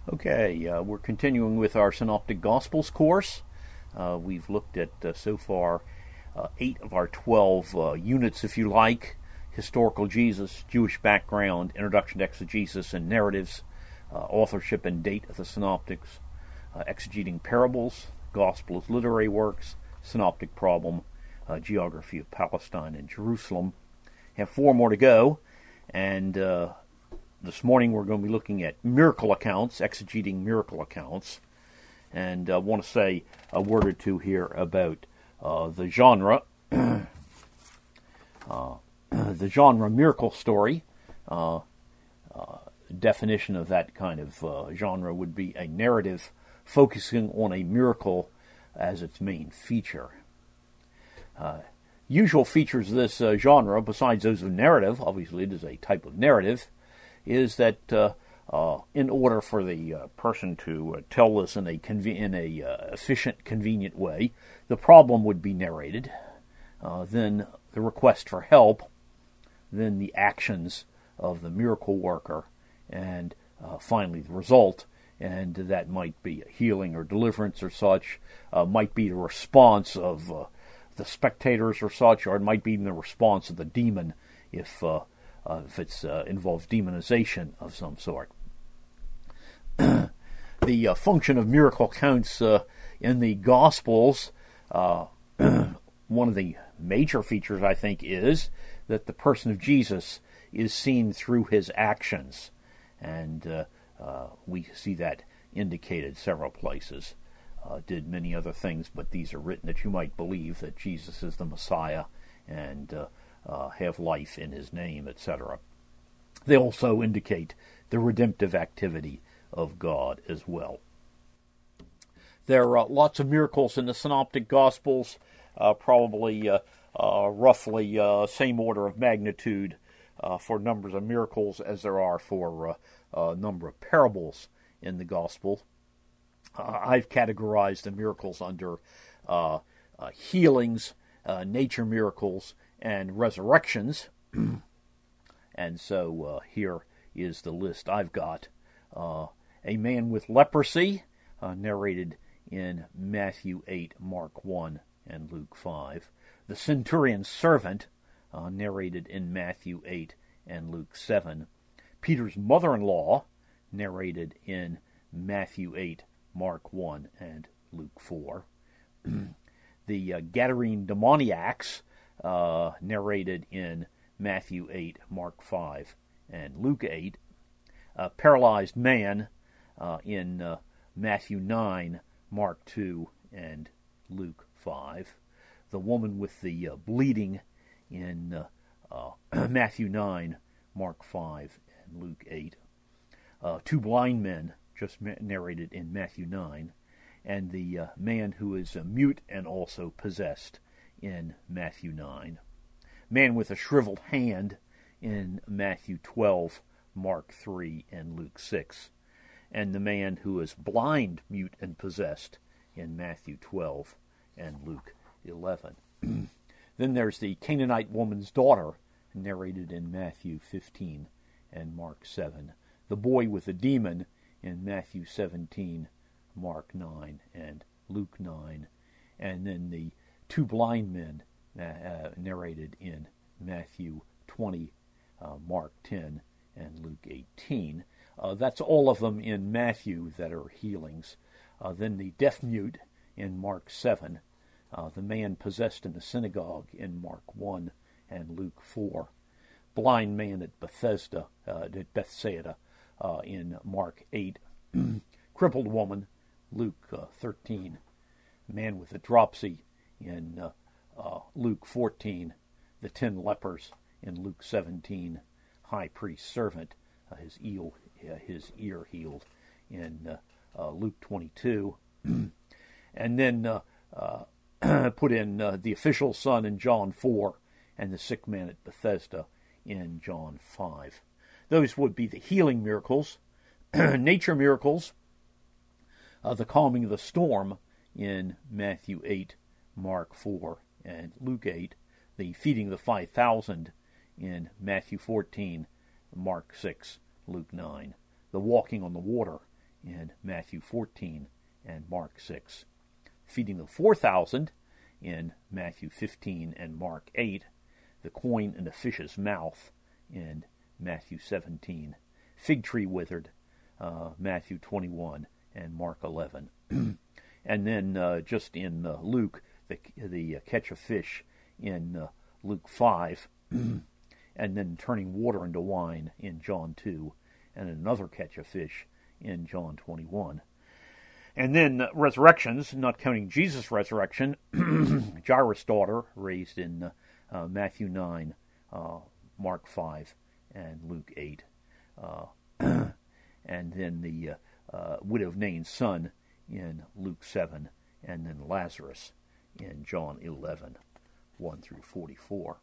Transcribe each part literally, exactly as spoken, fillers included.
Okay, uh, we're continuing with our Synoptic Gospels course. Uh, we've looked at, uh, so far, uh, eight of our twelve uh, units, if you like: historical Jesus, Jewish background, introduction to exegesis and narratives, uh, authorship and date of the Synoptics, uh, exegeting parables, Gospel as literary works, Synoptic problem, uh, geography of Palestine and Jerusalem. Have four more to go, and uh, this morning we're going to be looking at miracle accounts, exegeting miracle accounts, and I uh, want to say a word or two here about uh, the genre, uh, the genre miracle story. Uh, uh, definition of that kind of uh, genre would be a narrative focusing on a miracle as its main feature. Uh, usual features of this uh, genre, besides those of narrative, obviously it is a type of narrative, is that uh, uh, in order for the uh, person to uh, tell this in a conve- in a uh, efficient, convenient way, the problem would be narrated, uh, then the request for help, then the actions of the miracle worker, and uh, finally the result. And that might be a healing or deliverance or such, uh, might be the response of uh, the spectators or such, or it might be even the response of the demon if uh, Uh, if it uh, involves demonization of some sort. The uh, function of miracle accounts uh, in the Gospels, uh, one of the major features, I think, is that the person of Jesus is seen through his actions. And uh, uh, we see that indicated several places. Uh, did many other things, but these are written that you might believe that Jesus is the Messiah and uh, Uh, have life in his name, et cetera. They also indicate the redemptive activity of God as well. There are uh, lots of miracles in the Synoptic Gospels, uh, probably uh, uh, roughly uh, same order of magnitude uh, for numbers of miracles as there are for a uh, uh, number of parables in the Gospel. Uh, I've categorized the miracles under uh, uh, healings, uh, nature miracles, and resurrections. And so uh, here is the list I've got. Uh, a man with leprosy, uh, narrated in Matthew eight, Mark one, and Luke five. The centurion's servant, uh, narrated in Matthew eight and Luke seven. Peter's mother-in-law, narrated in Matthew eight, Mark one, and Luke four. The uh, Gadarene demoniacs, Uh, narrated in Matthew eight, Mark five, and Luke eight. A paralyzed man uh, in uh, Matthew nine, Mark two, and Luke five. The woman with the uh, bleeding in uh, uh, Matthew nine, Mark five, and Luke eight. Uh, two blind men, just narrated in Matthew nine. And the uh, man who is uh, mute and also possessed in Matthew nine. Man with a shriveled hand in Matthew twelve, Mark three, and Luke six. And the man who is blind, mute, and possessed in Matthew twelve and Luke eleven. Then there's the Canaanite woman's daughter, narrated in Matthew fifteen and Mark seven. The boy with the demon in Matthew seventeen, Mark nine, and Luke nine. And then the two blind men uh, narrated in Matthew twenty, uh, Mark ten, and Luke eighteen. Uh, that's all of them in Matthew that are healings. Uh, then the deaf mute in Mark seven. Uh, the man possessed in the synagogue in Mark one and Luke four. Blind man at Bethesda, uh, at Bethsaida uh, in Mark eight. Crippled woman, Luke uh, thirteen. Man with a dropsy in uh, uh, Luke fourteen, the ten lepers in Luke seventeen, high priest's servant, uh, his, eel, uh, his ear healed in uh, uh, Luke twenty-two, and then uh, uh, put in uh, the official son in John four, and the sick man at Bethesda in John five. Those would be the healing miracles. Nature miracles, uh, the calming of the storm in Matthew eight, Mark four, and Luke eight, the feeding of the five thousand in Matthew fourteen, Mark six, Luke nine, the walking on the water in Matthew fourteen and Mark six. Feeding the four thousand in Matthew fifteen and Mark eight. The coin in the fish's mouth in Matthew seventeen. Fig tree withered, uh, Matthew twenty-one and Mark eleven. And then uh, just in uh, Luke, the, the uh, catch of fish in uh, Luke five, and then turning water into wine in John two, and another catch of fish in John twenty-one. And then uh, resurrections, not counting Jesus' resurrection, Jairus' daughter, raised in uh, uh, Matthew nine, uh, Mark five, and Luke eight. Uh, and then the uh, uh, widow of Nain's son in Luke seven, and then Lazarus in John eleven, one through forty-four.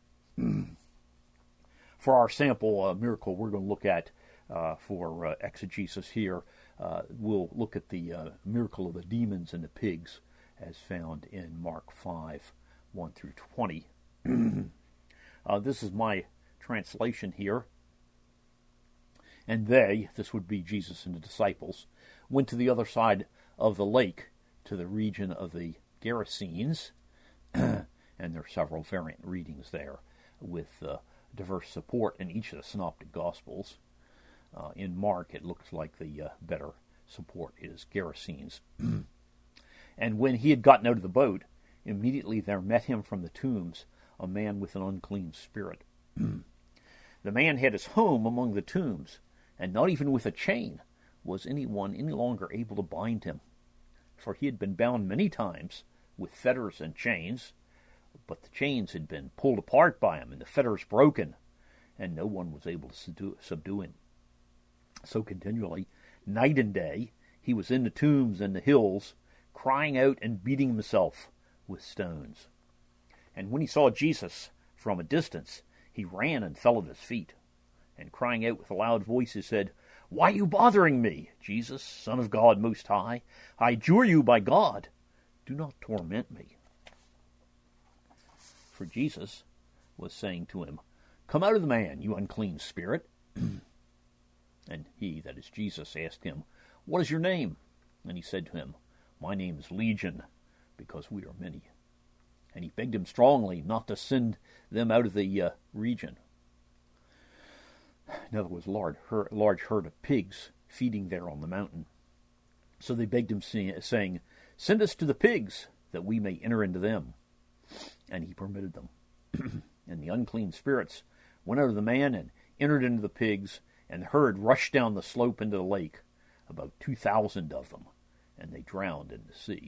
For our sample uh, miracle we're going to look at uh, for uh, exegesis here, uh, we'll look at the uh, miracle of the demons and the pigs as found in Mark five, one through twenty. uh, this is my translation here. And they, this would be Jesus and the disciples, went to the other side of the lake, to the region of the Gerasenes, and there are several variant readings there with uh, diverse support in each of the Synoptic Gospels. Uh, in Mark, it looks like the uh, better support is Gerasenes. And when he had gotten out of the boat, immediately there met him from the tombs a man with an unclean spirit. The man had his home among the tombs, and not even with a chain was anyone any longer able to bind him. For he had been bound many times with fetters and chains, but the chains had been pulled apart by him, and the fetters broken, and no one was able to subdue, subdue him. So continually, night and day, he was in the tombs and the hills, crying out and beating himself with stones. And when he saw Jesus from a distance, he ran and fell at his feet, and crying out with a loud voice, he said, "Why are you bothering me, Jesus, Son of God Most High? I adjure you by God, do not torment me." For Jesus was saying to him, "Come out of the man, you unclean spirit." And he, that is Jesus, asked him, "What is your name?" And he said to him, "My name is Legion, because we are many." And he begged him strongly not to send them out of the uh, region. Now there was a large, her, large herd of pigs feeding there on the mountain. So they begged him, saying, "Send us to the pigs, that we may enter into them." And he permitted them. And the unclean spirits went out of the man and entered into the pigs, and the herd rushed down the slope into the lake, about two thousand of them, and they drowned in the sea.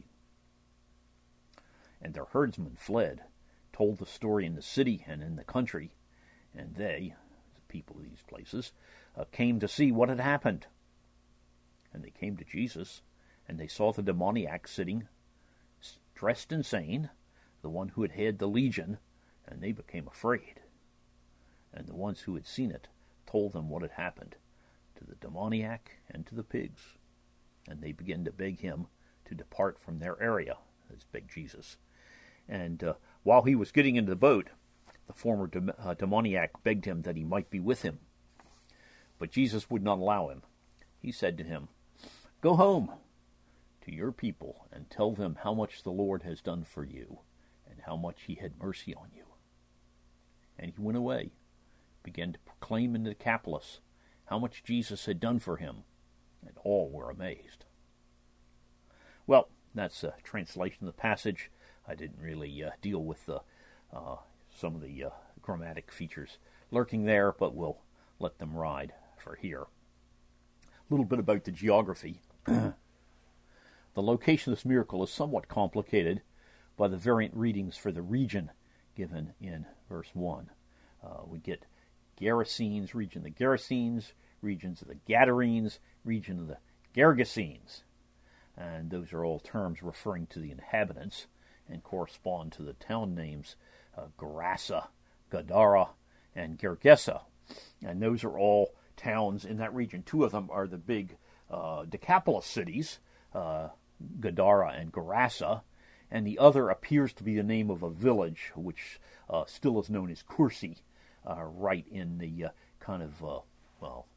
And their herdsmen fled, told the story in the city and in the country, and they, the people of these places, uh, came to see what had happened. And they came to Jesus, and they saw the demoniac sitting, dressed and sane, the one who had had the legion, and they became afraid. And the ones who had seen it told them what had happened to the demoniac and to the pigs. And they began to beg him to depart from their area. That's begged Jesus. And uh, while he was getting into the boat, the former de- uh, demoniac begged him that he might be with him. But Jesus would not allow him. He said to him, "Go home to your people and tell them how much the Lord has done for you, and how much he had mercy on you." And he went away, began to proclaim in the Decapolis how much Jesus had done for him, and all were amazed. Well, that's a translation of the passage. I didn't really uh, deal with the, uh, some of the uh, grammatic features lurking there, but we'll let them ride for here. A little bit about the geography. The location of this miracle is somewhat complicated by the variant readings for the region given in verse one. Uh, we get Gerasenes, region of the Gerasenes, regions of the Gadarenes, region of the Gergesenes. And those are all terms referring to the inhabitants and correspond to the town names uh, Gerasa, Gadara, and Gergesa. And those are all towns in that region. Two of them are the big uh, Decapolis cities, uh, Gadara and Gerasa, and the other appears to be the name of a village, which uh, still is known as Kursi, uh, right in the uh, kind of, uh, well,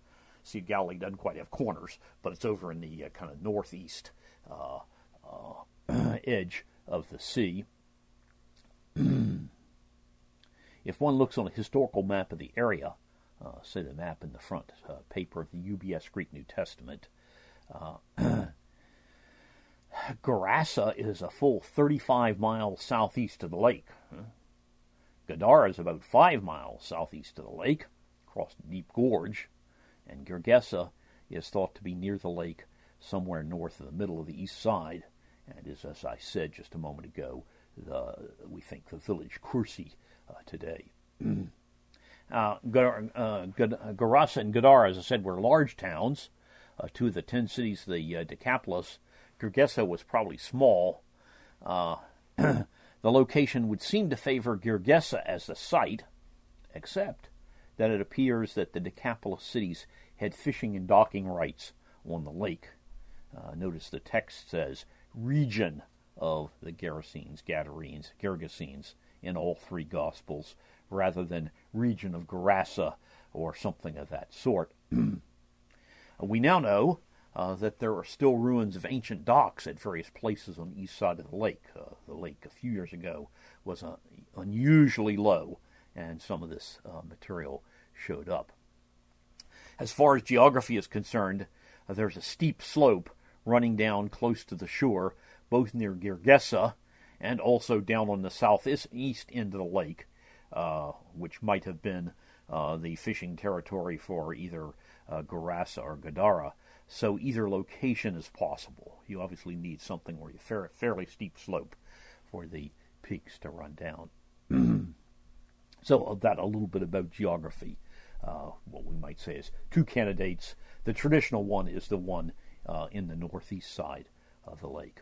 Sea of Galilee doesn't quite have corners, but it's over in the uh, kind of northeast uh, uh, edge of the sea. If one looks on a historical map of the area, uh, say the map in the front uh, paper of the U B S Greek New Testament, uh, Gerasa is a full thirty-five miles southeast of the lake. Gadara is about five miles southeast of the lake, across the deep gorge, and Gergesa is thought to be near the lake, somewhere north of the middle of the east side, and is, as I said just a moment ago, the, we think the village Kursi uh, today. uh, Gar, uh, Gerasa and Gadara, as I said, were large towns, uh, two of the ten cities of the uh, Decapolis. Gergesa was probably small. Uh, the location would seem to favor Gergesa as the site, except that it appears that the Decapolis cities had fishing and docking rights on the lake. Uh, notice the text says region of the Gerasenes, Gadarenes, Gergesenes in all three Gospels, rather than region of Gerasa or something of that sort. We now know uh, that there are still ruins of ancient docks at various places on the east side of the lake. Uh, the lake a few years ago was uh, unusually low, and some of this uh, material showed up. As far as geography is concerned, uh, there's a steep slope running down close to the shore, both near Gergesa and also down on the southeast end of the lake, uh, which might have been uh, the fishing territory for either uh, Gerasa or Gadara. So either location is possible. You obviously need something where you fair, fairly steep slope for the peaks to run down. So that a little bit about geography. Uh, what we might say is two candidates. The traditional one is the one uh, in the northeast side of the lake.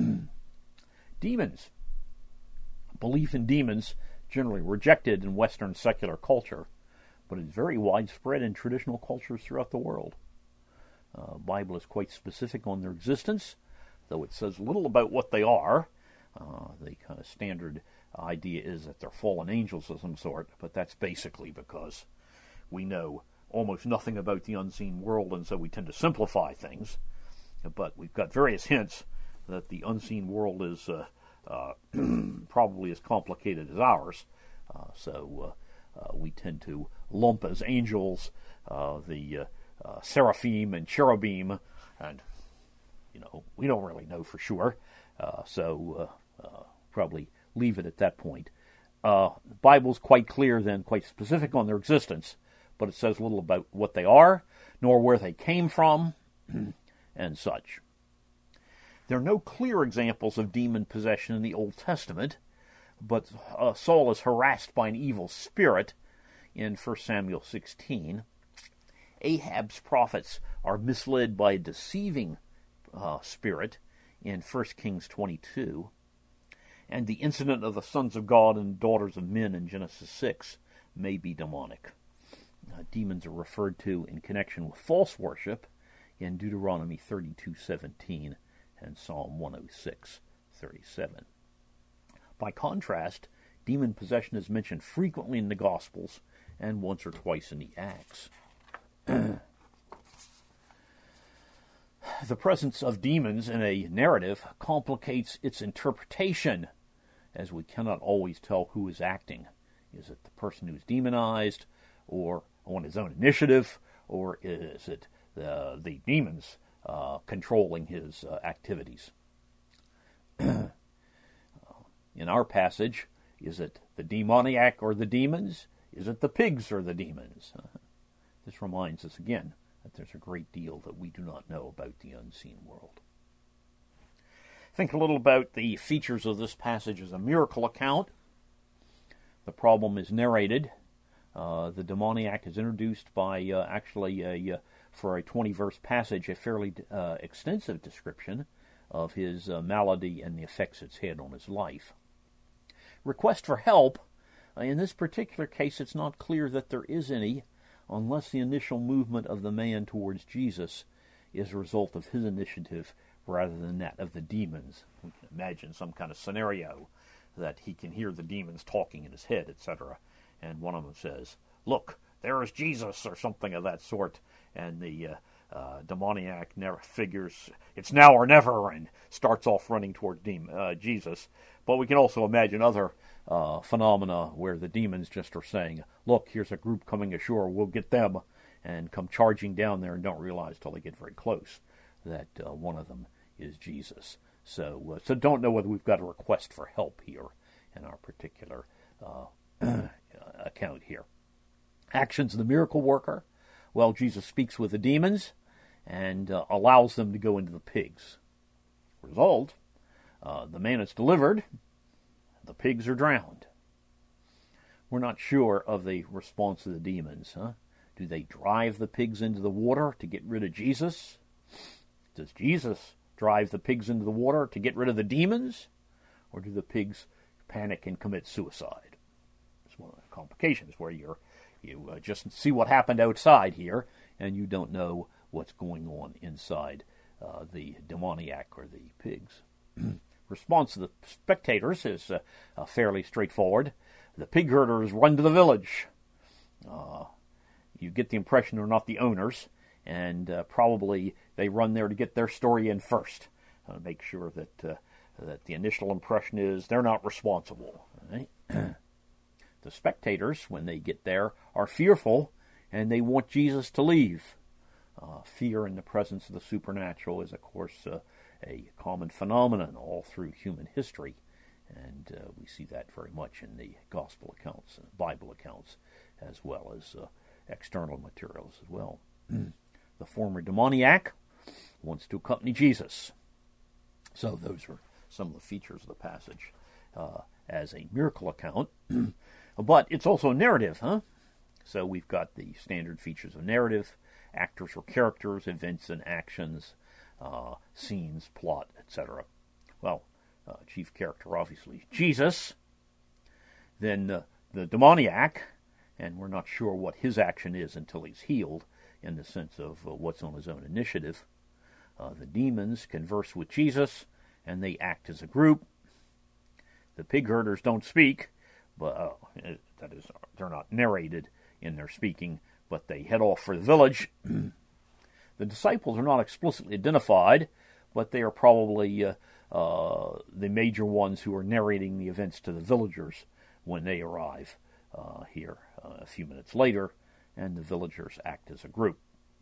Demons. Belief in demons generally rejected in Western secular culture, but is very widespread in traditional cultures throughout the world. The uh, Bible is quite specific on their existence, though it says little about what they are. Uh, the kind of standard idea is that they're fallen angels of some sort, but that's basically because we know almost nothing about the unseen world, and so we tend to simplify things. But we've got various hints that the unseen world is uh, uh, probably as complicated as ours. Uh, so uh, uh, we tend to lump as angels uh, the uh, uh, seraphim and cherubim, and you know we don't really know for sure. Uh, so uh, uh, probably leave it at that point. Uh, the Bible's quite clear, then, quite specific on their existence, but it says little about what they are, nor where they came from, and such. There are no clear examples of demon possession in the Old Testament, but uh, Saul is harassed by an evil spirit in First Samuel sixteen. Ahab's prophets are misled by a deceiving uh, spirit in First Kings twenty-two. And the incident of the sons of God and daughters of men in Genesis six may be demonic. Uh, demons are referred to in connection with false worship in Deuteronomy thirty-two seventeen and Psalm one oh six thirty-seven. By contrast, demon possession is mentioned frequently in the Gospels and once or twice in the Acts. The presence of demons in a narrative complicates its interpretation, as we cannot always tell who is acting. Is it the person who's demonized, or on his own initiative, or is it the, the demons uh, controlling his uh, activities? In our passage, is it the demoniac or the demons? Is it the pigs or the demons? This reminds us again that there's a great deal that we do not know about the unseen world. Think a little about the features of this passage as a miracle account. The problem is narrated. Uh, the demoniac is introduced by uh, actually, a, uh, for a twenty-verse passage, a fairly uh, extensive description of his uh, malady and the effects it's had on his life. Request for help. Uh, in this particular case, it's not clear that there is any, unless the initial movement of the man towards Jesus is a result of his initiative rather than that of the demons. We can imagine some kind of scenario that he can hear the demons talking in his head, et cetera. And one of them says, "Look, there is Jesus," or something of that sort. and the uh, uh, demoniac never figures it's now or never and starts off running toward dem- uh, Jesus. But we can also imagine other uh, phenomena where the demons just are saying, look, here's a group coming ashore, we'll get them, and come charging down there and don't realize till they get very close that uh, one of them is Jesus. So, uh, so don't know whether we've got a request for help here in our particular uh, account here. Actions of the miracle worker. Well, Jesus speaks with the demons and uh, allows them to go into the pigs. Result, uh, the man is delivered, the pigs are drowned. We're not sure of the response of the demons. Huh? Do they drive the pigs into the water to get rid of Jesus? Does Jesus drive the pigs into the water to get rid of the demons? Or do the pigs panic and commit suicide? It's one of the complications where you're, you uh, just see what happened outside here, and you don't know what's going on inside uh, the demoniac or the pigs. Response of the spectators is uh, uh, fairly straightforward. The pig herders run to the village. Uh, you get the impression they're not the owners, and uh, probably they run there to get their story in first. Uh, make sure that uh, that the initial impression is they're not responsible. Right? The spectators, when they get there, are fearful, and they want Jesus to leave. Uh, fear in the presence of the supernatural is, of course, uh, a common phenomenon all through human history, and uh, we see that very much in the gospel accounts and Bible accounts, as well as uh, external materials as well. The former demoniac wants to accompany Jesus. So those are some of the features of the passage uh, as a miracle account. But it's also a narrative, huh? So we've got the standard features of narrative, actors or characters, events and actions, uh, scenes, plot, et cetera. Well, uh, chief character, obviously, Jesus. Then uh, the demoniac, and we're not sure what his action is until he's healed, in the sense of uh, what's on his own initiative. Uh, the demons converse with Jesus, and they act as a group. The pig herders don't speak, but uh, that is, they're not narrated in their speaking, but they head off for the village. The disciples are not explicitly identified, but they are probably uh, uh, the major ones who are narrating the events to the villagers when they arrive uh, here uh, a few minutes later, and the villagers act as a group.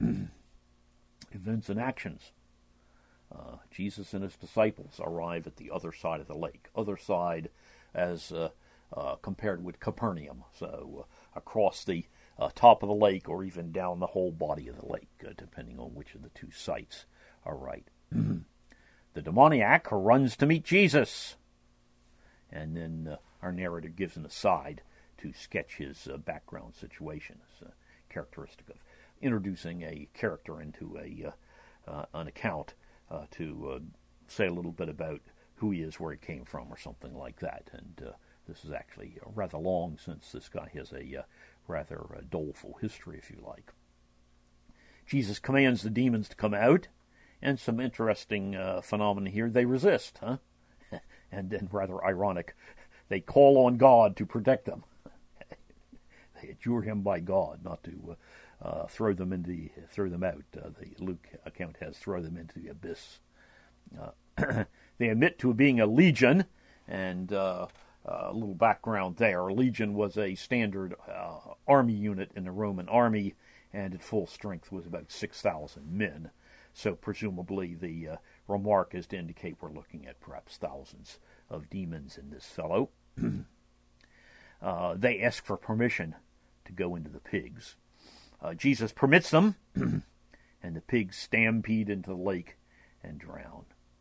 Events and actions. Uh, Jesus and his disciples arrive at the other side of the lake. Other side as uh, uh, compared with Capernaum, so uh, across the uh, top of the lake or even down the whole body of the lake, uh, depending on which of the two sites are right. The demoniac runs to meet Jesus, and then uh, our narrator gives an aside to sketch his uh, background situation. It's uh, characteristic of introducing a character into a uh, uh, an account uh, to uh, say a little bit about who he is, where he came from, or something like that. And uh, this is actually rather long, since this guy has a uh, rather uh, doleful history, if you like. Jesus commands the demons to come out, and some interesting uh, phenomena here. They resist, huh? And then, rather ironic, they call on God to protect them. They adjure him by God not to uh, uh, throw them into the, throw them out. Uh, the Luke account has throw them into the abyss. Uh, they admit to being a legion, and uh, uh, a little background there. A legion was a standard uh, army unit in the Roman army, and at full strength was about six thousand men. So presumably the uh, remark is to indicate we're looking at perhaps thousands of demons in this fellow. uh, they ask for permission to go into the pigs. Uh, Jesus permits them, and the pigs stampede into the lake and drown.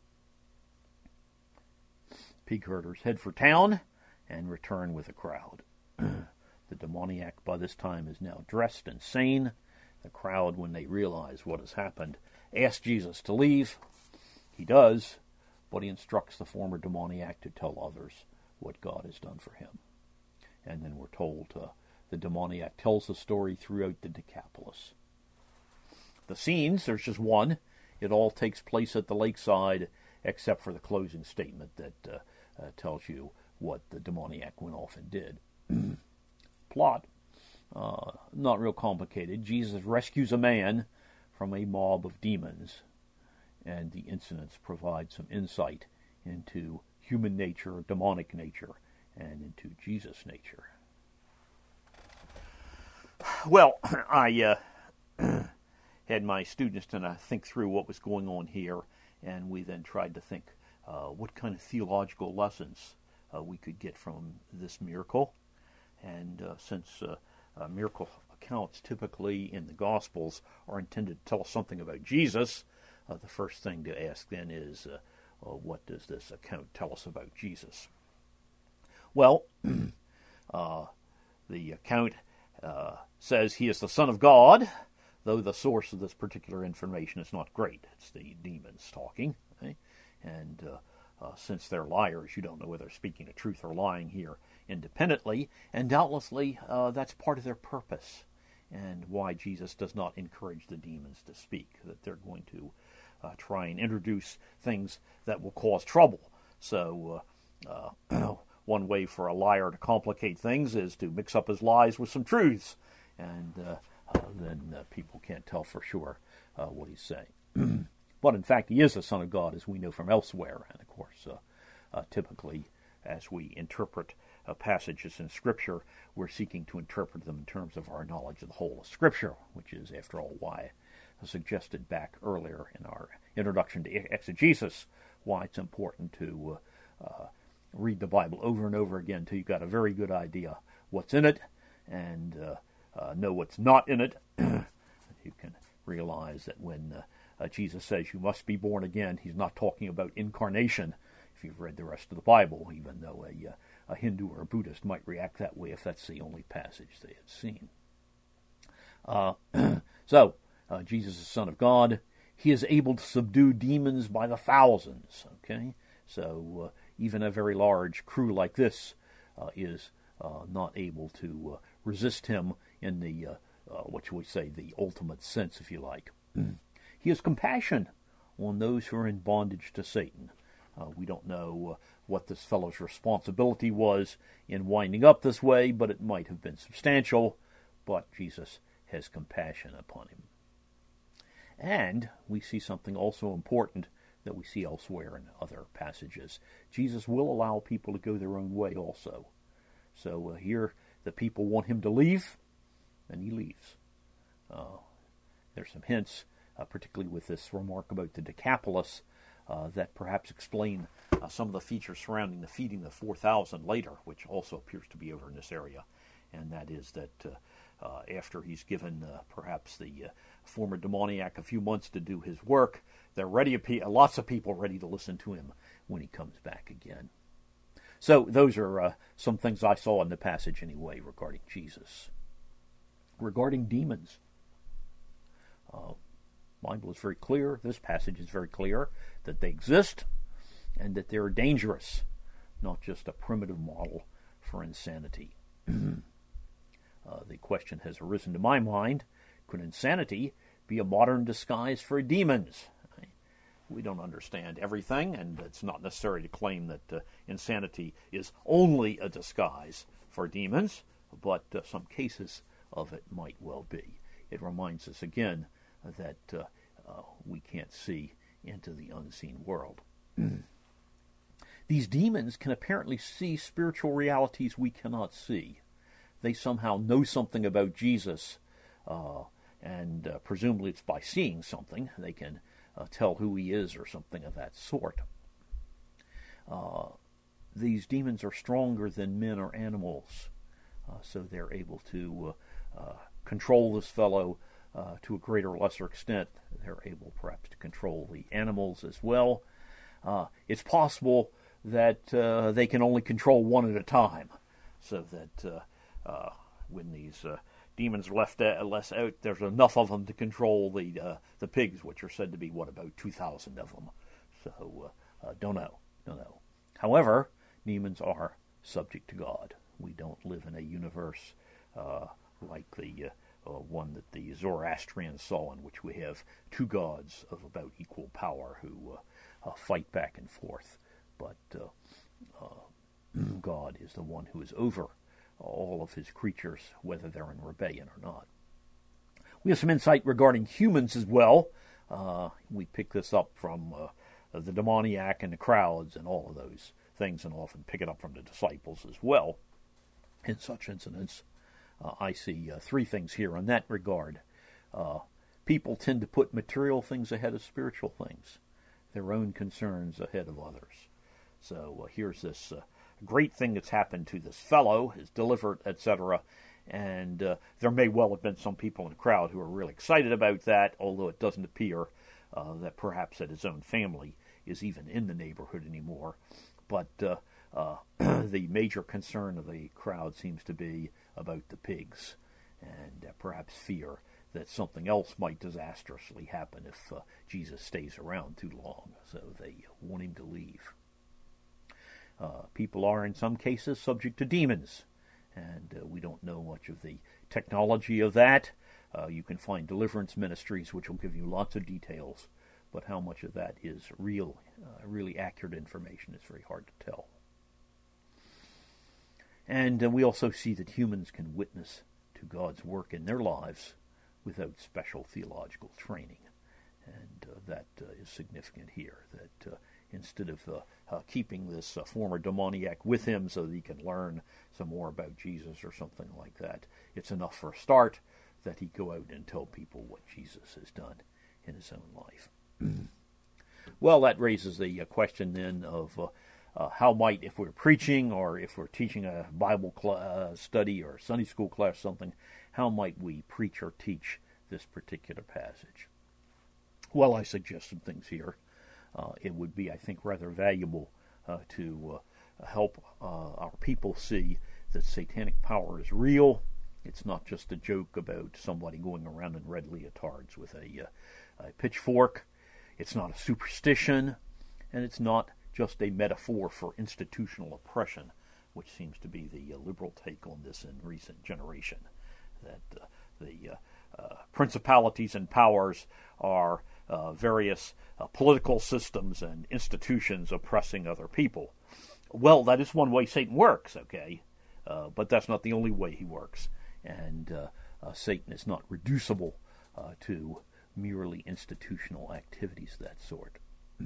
Pig herders head for town and return with a crowd. The demoniac by this time is now dressed and sane. The crowd, when they realize what has happened, ask Jesus to leave. He does, but he instructs the former demoniac to tell others what God has done for him. And then we're told uh, the demoniac tells the story throughout the Decapolis. The scenes, there's just one. It all takes place at the lakeside, except for the closing statement that uh, uh, tells you what the demoniac went off and did. Plot. uh, not real complicated. Jesus rescues a man from a mob of demons, and the incidents provide some insight into human nature, demonic nature, and into Jesus' nature. Well, I uh, had my students to think through what was going on here, and we then tried to think uh, what kind of theological lessons uh, we could get from this miracle. And uh, since uh, uh, miracle accounts typically in the Gospels are intended to tell us something about Jesus, uh, the first thing to ask then is, uh, uh, what does this account tell us about Jesus? Well, uh, the account uh, says he is the Son of God, though the source of this particular information is not great. It's the demons talking. Okay? And uh, uh, since they're liars, you don't know whether they're speaking the truth or lying here independently, and doubtlessly uh, that's part of their purpose, and why Jesus does not encourage the demons to speak, that they're going to uh, try and introduce things that will cause trouble. So uh, uh, one way for a liar to complicate things is to mix up his lies with some truths, and uh, uh, then uh, people can't tell for sure uh, what he's saying. But in fact, he is the Son of God, as we know from elsewhere, and of course, uh, uh, typically, as we interpret uh, passages in Scripture, we're seeking to interpret them in terms of our knowledge of the whole of Scripture, which is, after all, why I suggested back earlier in our introduction to exegesis, why it's important to uh, uh, read the Bible over and over again until you've got a very good idea what's in it, and uh, uh, know what's not in it. You can realize that when uh, uh, Jesus says you must be born again, he's not talking about incarnation, if you've read the rest of the Bible, even though a, uh, a Hindu or a Buddhist might react that way if that's the only passage they had seen. Uh, so, uh, Jesus is the Son of God. He is able to subdue demons by the thousands, okay? So, uh, even a very large crew like this uh, is uh, not able to uh, resist him in the, uh, uh, what should we say, the ultimate sense, if you like. He has compassion on those who are in bondage to Satan. Uh, we don't know uh, what this fellow's responsibility was in winding up this way, but it might have been substantial. But Jesus has compassion upon him. And we see something also important that we see elsewhere in other passages. Jesus will allow people to go their own way also. So uh, here the people want him to leave, and he leaves. Uh, there's some hints, uh, particularly with this remark about the Decapolis, Uh, that perhaps explain uh, some of the features surrounding the feeding of four thousand later, which also appears to be over in this area. And that is that uh, uh, after he's given uh, perhaps the uh, former demoniac a few months to do his work, there are ready, lots of people ready to listen to him when he comes back again. So those are uh, some things I saw in the passage anyway regarding Jesus. Regarding demons, uh, Bible is very clear, this passage is very clear, that they exist and that they're dangerous, not just a primitive model for insanity. uh, the question has arisen to my mind, could insanity be a modern disguise for demons? We don't understand everything, and it's not necessary to claim that uh, insanity is only a disguise for demons, but uh, some cases of it might well be. It reminds us again that uh, uh, we can't see into the unseen world. These demons can apparently see spiritual realities we cannot see. They somehow know something about Jesus, uh, and uh, presumably it's by seeing something. They can uh, tell who he is or something of that sort. Uh, these demons are stronger than men or animals, uh, so they're able to uh, uh, control this fellow Uh, to a greater or lesser extent. They're able perhaps to control the animals as well. Uh, it's possible that uh, they can only control one at a time, so that uh, uh, when these uh, demons are left uh, less out, there's enough of them to control the uh, the pigs, which are said to be, what, about two thousand of them. So, uh, uh, don't know, don't know. However, demons are subject to God. We don't live in a universe uh, like the uh, Uh, one that the Zoroastrians saw, in which we have two gods of about equal power who uh, uh, fight back and forth. But uh, uh, God is the one who is over all of his creatures, whether they're in rebellion or not. We have some insight regarding humans as well. Uh, we pick this up from uh, the demoniac and the crowds and all of those things, and often pick it up from the disciples as well. In such incidents, uh, I see uh, three things here in that regard. Uh, people tend to put material things ahead of spiritual things, their own concerns ahead of others. So uh, here's this uh, great thing that's happened to this fellow, is delivered, et cetera. And uh, there may well have been some people in the crowd who are really excited about that, although it doesn't appear uh, that perhaps that his own family is even in the neighborhood anymore. But uh, uh, the major concern of the crowd seems to be about the pigs, and uh, perhaps fear that something else might disastrously happen if uh, Jesus stays around too long, so they want him to leave. Uh, people are, in some cases, subject to demons, and uh, we don't know much of the technology of that. Uh, you can find deliverance ministries which will give you lots of details, but how much of that is real, uh, really accurate information is very hard to tell. And uh, we also see that humans can witness to God's work in their lives without special theological training, and uh, that uh, is significant here, that uh, instead of uh, uh, keeping this uh, former demoniac with him so that he can learn some more about Jesus or something like that, it's enough for a start that he go out and tell people what Jesus has done in his own life. Well, that raises the uh, question then of uh, uh, how might, if we're preaching or if we're teaching a Bible cl- uh, study or Sunday school class something, how might we preach or teach this particular passage? Well, I suggest some things here. Uh, it would be, I think, rather valuable uh, to uh, help uh, our people see that satanic power is real. It's not just a joke about somebody going around in red leotards with a, uh, a pitchfork. It's not a superstition, and it's not just a metaphor for institutional oppression, which seems to be the uh, liberal take on this in recent generation, that uh, the uh, uh, principalities and powers are uh, various uh, political systems and institutions oppressing other people. Well, that is one way Satan works, okay, uh, but that's not the only way he works, and uh, uh, Satan is not reducible uh, to merely institutional activities of that sort.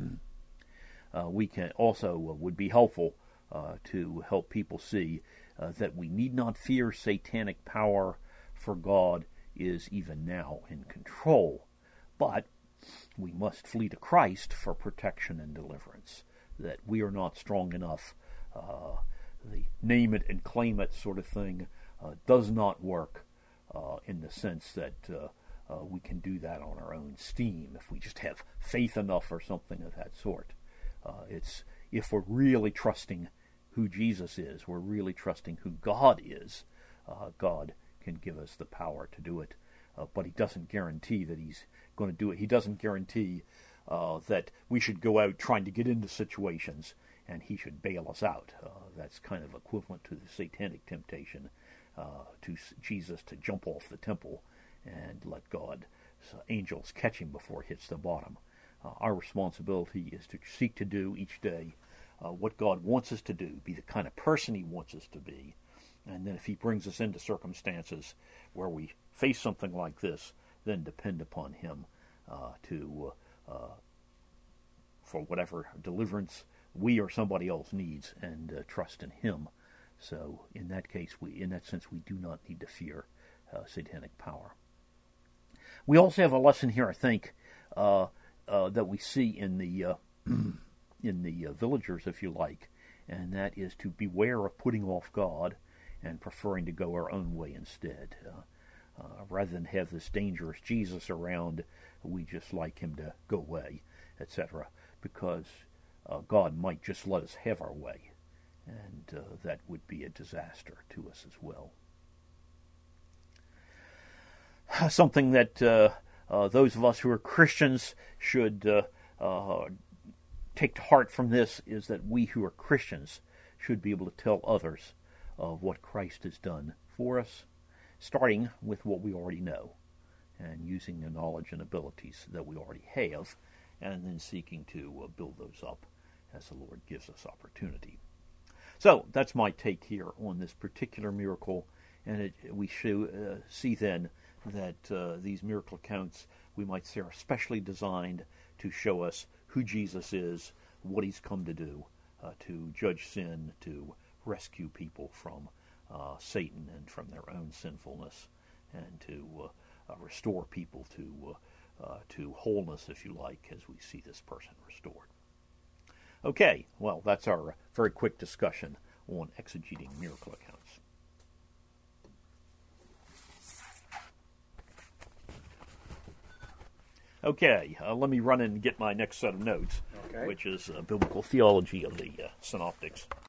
uh, we can also uh, would be helpful uh, to help people see uh, that we need not fear satanic power, for God is even now in control. But we must flee to Christ for protection and deliverance, that we are not strong enough. Uh, the name it and claim it sort of thing uh, does not work uh, in the sense that uh, uh, we can do that on our own steam if we just have faith enough or something of that sort. Uh, it's if we're really trusting who Jesus is, we're really trusting who God is, uh, God can give us the power to do it. Uh, but he doesn't guarantee that he's going to do it. He doesn't guarantee uh, that we should go out trying to get into situations and he should bail us out. Uh, that's kind of equivalent to the satanic temptation uh, to Jesus to jump off the temple and let God's uh, angels catch him before he hits the bottom. Uh, our responsibility is to seek to do each day uh, what God wants us to do, be the kind of person he wants us to be. And then if he brings us into circumstances where we face something like this, then depend upon him uh, to uh, uh, for whatever deliverance we or somebody else needs, and uh, trust in him. So in that case, we in that sense, we do not need to fear uh, satanic power. We also have a lesson here, I think, uh, uh, that we see in the uh, in the uh, villagers, if you like, and that is to beware of putting off God and preferring to go our own way instead. Uh, uh, rather than have this dangerous Jesus around, we just like him to go away, et cetera, because uh, God might just let us have our way, and uh, that would be a disaster to us as well. Something that uh, uh, those of us who are Christians should uh, uh, take to heart from this is that we who are Christians should be able to tell others of what Christ has done for us, starting with what we already know, and using the knowledge and abilities that we already have, and then seeking to uh, build those up as the Lord gives us opportunity. So that's my take here on this particular miracle, and it, we show, uh, see then that uh, these miracle accounts, we might say, are specially designed to show us who Jesus is, what he's come to do, uh, to judge sin, to rescue people from uh, Satan and from their own sinfulness, and to uh, uh, restore people to uh, uh, to wholeness, if you like, as we see this person restored. Okay, well, that's our very quick discussion on exegeting miracle accounts. Okay, uh, let me run and get my next set of notes, okay. which is uh, biblical theology of the uh, synoptics.